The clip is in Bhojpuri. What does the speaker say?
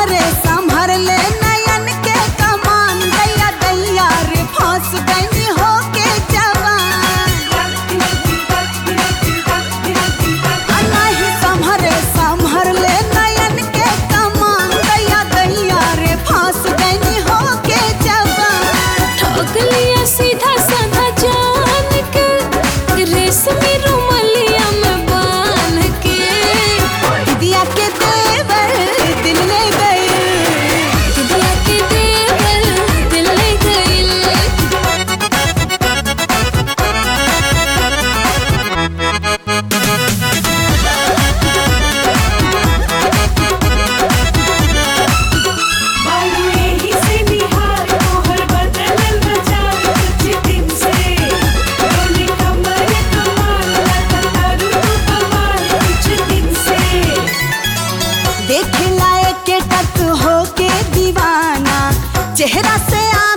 संभरे संभर ले नयन के कमान दैया दैया रे फांस गई हो के जवान नहीं संभरे संभर ले नयन के कमान दैया दैया रे फांस गई हो के जवान ठोक लिया सीधा साधा जान के रेशमी रुमालिया में बांध के दिया के देवर दिल ले गए दिया के देवर दिल ले गइल बालू यही से निहार मोहर बदलल बचार कुछ दिन से डोली कमर कमाल तारू तू कमाल कुछ दिन से देख लाए के टक हो के दीवाना चेहरा से